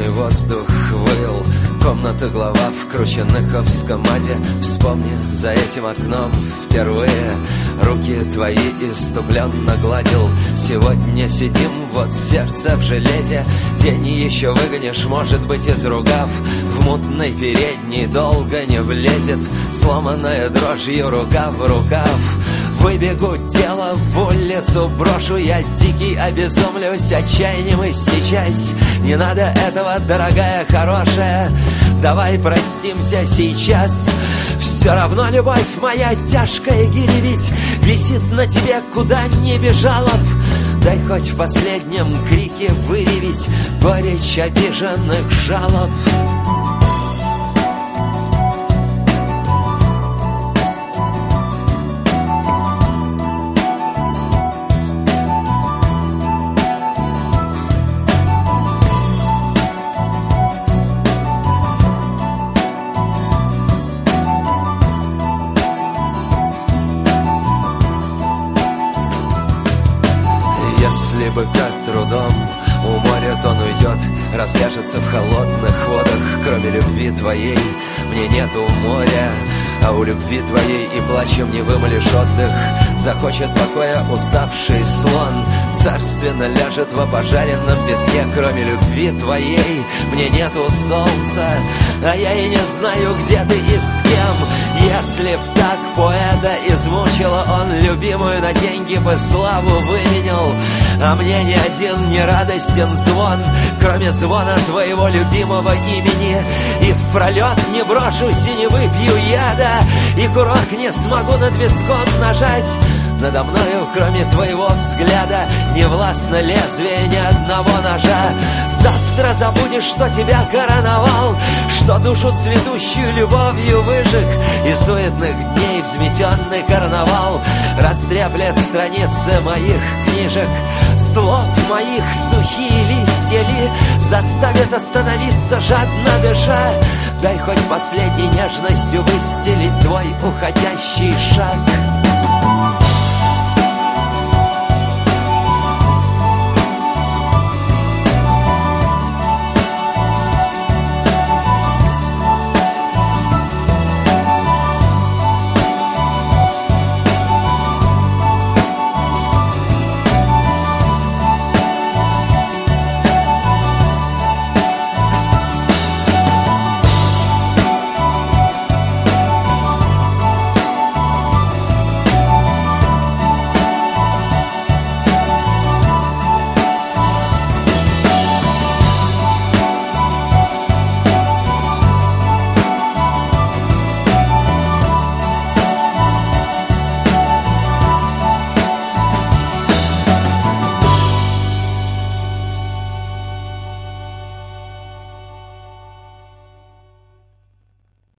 Холодный воздух выл, комната глава в кручениковском аде. Вспомни, за этим окном впервые руки твои иступленно гладил. Сегодня сидим, вот сердце в железе. День еще выгонишь, может быть, из рукав. В мутной передней долго не влезет, сломанная дрожью рука в рукав. Выбегу, тело в улицу брошу, я дикий обезумлюсь отчаянием и сейчас. Не надо этого, дорогая, хорошая, давай простимся сейчас. Все равно любовь моя тяжкая гири ведь висит на тебе, куда не бежала б. Дай хоть в последнем крике выревить горечь обиженных жалоб. Если бы как трудом уморят, он уйдет, разляжется в холодных водах. Кроме любви твоей мне нету моря, а у любви твоей и плачем не вымолишь отдых. Захочет покоя уставший слон, царственно ляжет в опожаренном песке. Кроме любви твоей мне нету солнца, а я и не знаю, где ты и с кем. Если б так поэта измучила, он любимую на деньги бы славу выменял. А мне ни один не радостен звон, кроме звона твоего любимого имени. И впролет не брошусь и не выпью яда, и курок не смогу над виском нажать. Надо мною, кроме твоего взгляда, не властно лезвие ни одного ножа. Завтра забудешь, что тебя короновал, что душу цветущую любовью выжег, и суетных дней взметенный карнавал растреплет страницы моих книжек. Слов моих сухие листья ли заставят остановиться, жадно дыша? Дай хоть последней нежностью выстелить твой уходящий шаг.